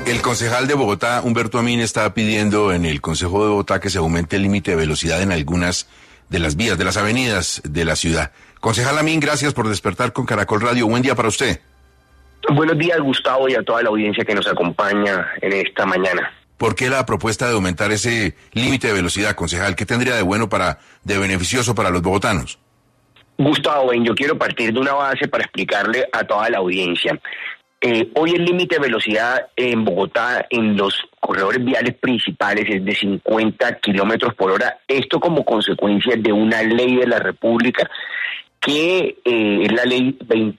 El concejal de Bogotá, Humberto Amin, está pidiendo en el Consejo de Bogotá que se aumente el límite de velocidad en algunas de las vías, de las avenidas de la ciudad. Concejal Amin, gracias por despertar con Caracol Radio. Buen día para usted. Buenos días, Gustavo, y a toda la audiencia que nos acompaña en esta mañana. ¿Por qué la propuesta de aumentar ese límite de velocidad, concejal? ¿Qué tendría de bueno de beneficioso para los bogotanos? Gustavo, yo quiero partir de una base para explicarle a toda la audiencia. Hoy el límite de velocidad en Bogotá en los corredores viales principales es de 50 kilómetros por hora. Esto como consecuencia de una ley de la República que es la ley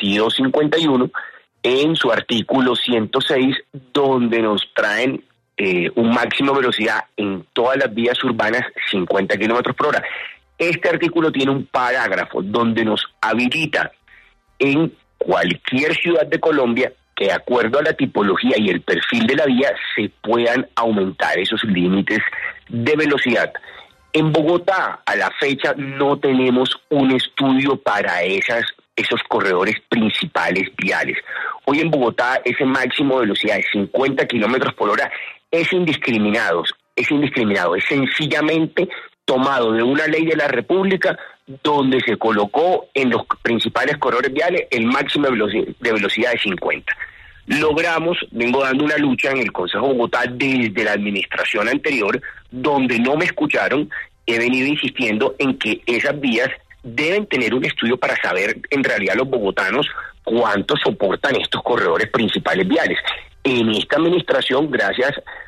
2251 en su artículo 106, donde nos traen un máximo de velocidad en todas las vías urbanas 50 kilómetros por hora. Este artículo tiene un parágrafo donde nos habilita en cualquier ciudad de Colombia que de acuerdo a la tipología y el perfil de la vía se puedan aumentar esos límites de velocidad. En Bogotá, a la fecha, no tenemos un estudio para esos corredores principales viales. Hoy en Bogotá ese máximo de velocidad de 50 kilómetros por hora es indiscriminado, es sencillamente tomado de una ley de la República donde se colocó en los principales corredores viales el máximo de velocidad de 50. Logramos, vengo dando una lucha en el Consejo de Bogotá desde la administración anterior, donde no me escucharon. He venido insistiendo en que esas vías deben tener un estudio para saber en realidad los bogotanos cuánto soportan estos corredores principales viales. En esta administración, gracias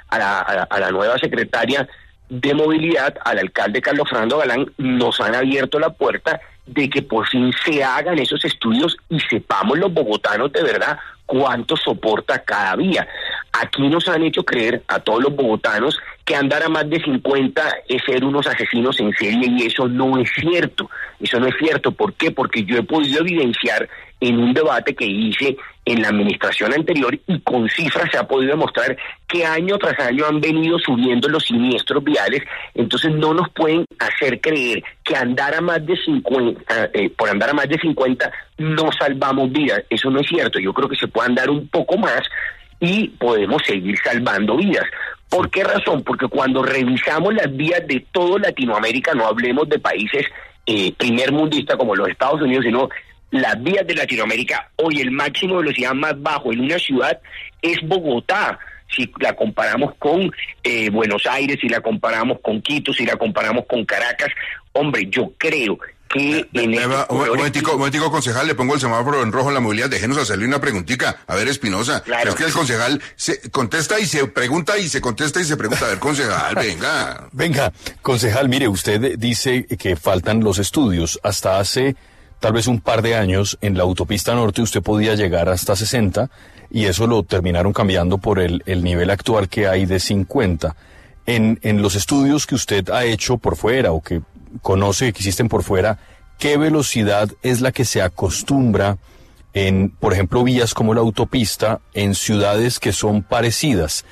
a la nueva secretaria de Movilidad, al alcalde Carlos Fernando Galán, nos han abierto la puerta de que por fin se hagan esos estudios y sepamos los bogotanos de verdad cuánto soporta cada vía. Aquí nos han hecho creer a todos los bogotanos que andar a más de 50 es ser unos asesinos en serie, y eso no es cierto. Eso no es cierto. ¿Por qué? Porque yo he podido evidenciar en un debate que hice en la administración anterior y con cifras se ha podido demostrar que año tras año han venido subiendo los siniestros viales. Entonces no nos pueden hacer creer que andar a más de 50, por andar a más de 50 no salvamos vidas. Eso no es cierto. Yo creo que se puede andar un poco más y podemos seguir salvando vidas. ¿Por qué razón? Porque cuando revisamos las vías de toda Latinoamérica, no hablemos de países primermundistas como los Estados Unidos, sino las vías de Latinoamérica, hoy el máximo de velocidad más bajo en una ciudad es Bogotá. Si la comparamos con Buenos Aires, si la comparamos con Quito, si la comparamos con Caracas, hombre, yo creo que un momentico, concejal, le pongo el semáforo en rojo en la movilidad, déjenos hacerle una preguntita. A ver, Espinosa, claro. Es que el concejal se contesta y se pregunta y se contesta y se pregunta. A ver, concejal, venga. Venga, concejal, mire, usted dice que faltan los estudios. Hasta hace tal vez un par de años en la autopista norte usted podía llegar hasta 60 y eso lo terminaron cambiando por el nivel actual que hay de 50. En los estudios que usted ha hecho por fuera o que conoce que existen por fuera, ¿qué velocidad es la que se acostumbra en, por ejemplo, vías como la autopista en ciudades que son parecidas?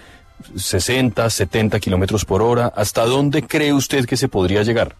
60, 70 kilómetros por hora. ¿Hasta dónde cree usted que se podría llegar?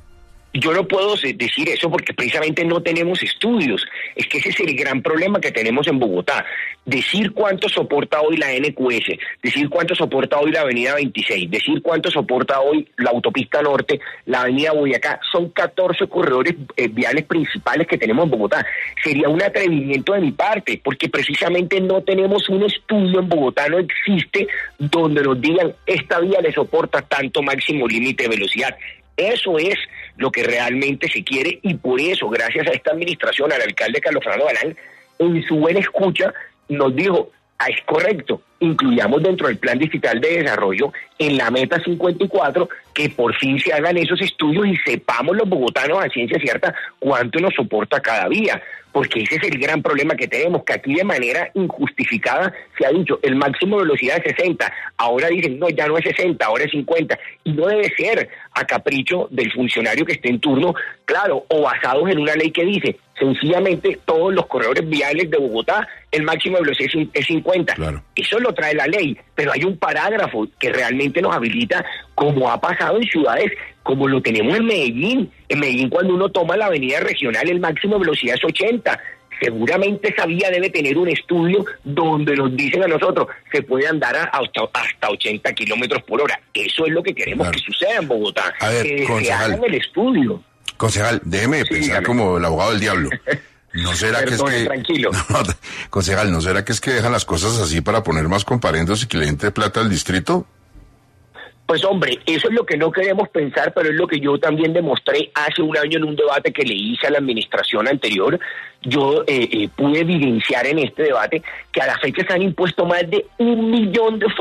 Yo no puedo decir eso porque precisamente no tenemos estudios. Es que ese es el gran problema que tenemos en Bogotá. Decir cuánto soporta hoy la NQS, decir cuánto soporta hoy la avenida 26, decir cuánto soporta hoy la autopista norte, la avenida Boyacá, son 14 corredores viales principales que tenemos en Bogotá. Sería un atrevimiento de mi parte, porque precisamente no tenemos un estudio en Bogotá, no existe donde nos digan esta vía le soporta tanto máximo límite de velocidad. Eso es lo que realmente se quiere y por eso, gracias a esta administración, al alcalde Carlos Fernando Galán, en su buena escucha, nos dijo, es correcto, incluyamos dentro del Plan Distrital de Desarrollo, en la meta 54, que por fin se hagan esos estudios y sepamos los bogotanos a ciencia cierta cuánto nos soporta cada vía. Porque ese es el gran problema que tenemos, que aquí de manera injustificada se ha dicho el máximo de velocidad es 60, ahora dicen no, ya no es 60, ahora es 50, y no debe ser a capricho del funcionario que esté en turno, claro, o basados en una ley que dice sencillamente todos los corredores viales de Bogotá, el máximo de velocidad es 50. Claro. Eso lo trae la ley, pero hay un parágrafo que realmente nos habilita, como ha pasado en ciudades como lo tenemos en Medellín. En Medellín, cuando uno toma la avenida regional, el máximo de velocidad es 80. seguramente esa vía debe tener un estudio donde nos dicen a nosotros se puede andar hasta 80 kilómetros por hora. Eso es lo que queremos que suceda en Bogotá. A ver, que concejal, se haga el estudio. Concejal, déjeme pensar dígame. como el abogado del diablo. ¿No será Perdone, que es que... tranquilo. No, concejal, ¿no será que es que dejan las cosas así para poner más comparendos y que le entre plata al distrito? Pues hombre, eso es lo que no queremos pensar, pero es lo que yo también demostré hace un año en un debate que le hice a la administración anterior. Yo pude evidenciar en este debate que a la fecha se han impuesto más de 1 millón de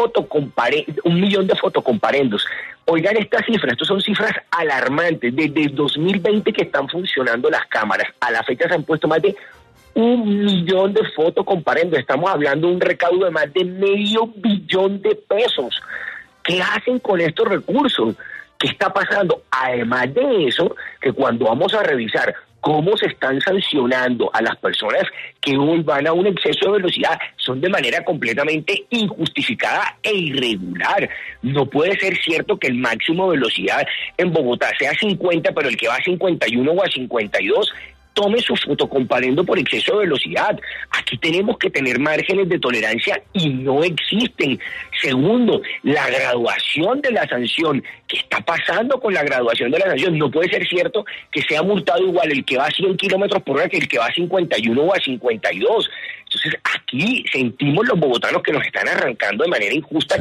fotocomparendos. Oigan estas cifras, estas son cifras alarmantes. Desde el 2020 que están funcionando las cámaras, a la fecha se han puesto más de 1 millón de fotocomparendos. Estamos hablando de un recaudo de más de $500 million de pesos. ¿Qué hacen con estos recursos? ¿Qué está pasando? Además de eso, que cuando vamos a revisar cómo se están sancionando a las personas que hoy van a un exceso de velocidad, son de manera completamente injustificada e irregular. No puede ser cierto que el máximo de velocidad en Bogotá sea 50, pero el que va a 51 o a 52 tome su fotocomparendo por exceso de velocidad. Aquí tenemos que tener márgenes de tolerancia y no existen. Segundo, la graduación de la sanción. ¿Qué está pasando con la graduación de la sanción? No puede ser cierto que sea multado igual el que va a 100 kilómetros por hora que el que va a 51 o a 52. Entonces, aquí sentimos los bogotanos que nos están arrancando de manera injusta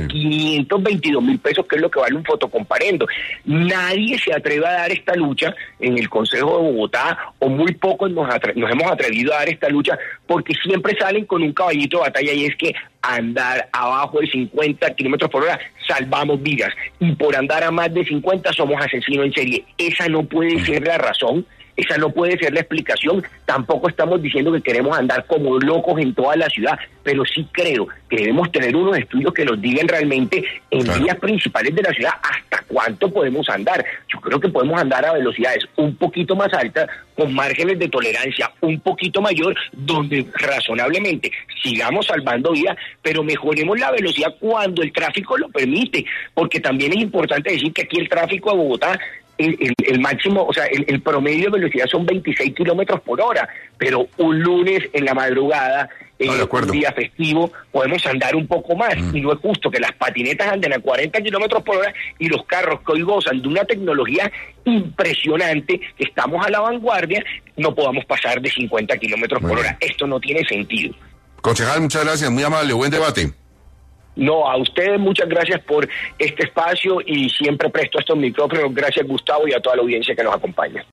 522 mil pesos, que es lo que vale un fotocomparendo. Nadie se atreve a dar esta lucha en el Consejo de Bogotá, o muy pocos nos hemos atrevido a dar esta lucha, porque siempre salen con un caballito de batalla, y es que andar abajo de 50 kilómetros por hora salvamos vidas, y por andar a más de 50 somos asesinos en serie. Esa no puede ser la razón. Esa no puede ser la explicación. Tampoco estamos diciendo que queremos andar como locos en toda la ciudad, pero sí creo que debemos tener unos estudios que nos digan realmente en vías principales de la ciudad hasta cuánto podemos andar. Yo creo que podemos andar a velocidades un poquito más altas, con márgenes de tolerancia un poquito mayor, donde razonablemente sigamos salvando vidas, pero mejoremos la velocidad cuando el tráfico lo permite, porque también es importante decir que aquí el tráfico de Bogotá, el máximo, o sea, el promedio de velocidad son 26 kilómetros por hora, pero un lunes en la madrugada, un día festivo, podemos andar un poco más, y no es justo que las patinetas anden a 40 kilómetros por hora y los carros que hoy gozan de una tecnología impresionante, que estamos a la vanguardia, no podamos pasar de 50 kilómetros por hora. Esto no tiene sentido. Concejal, muchas gracias, muy amable, buen debate. No, a ustedes muchas gracias por este espacio, y siempre presto estos micrófonos. Gracias, Gustavo, y a toda la audiencia que nos acompaña.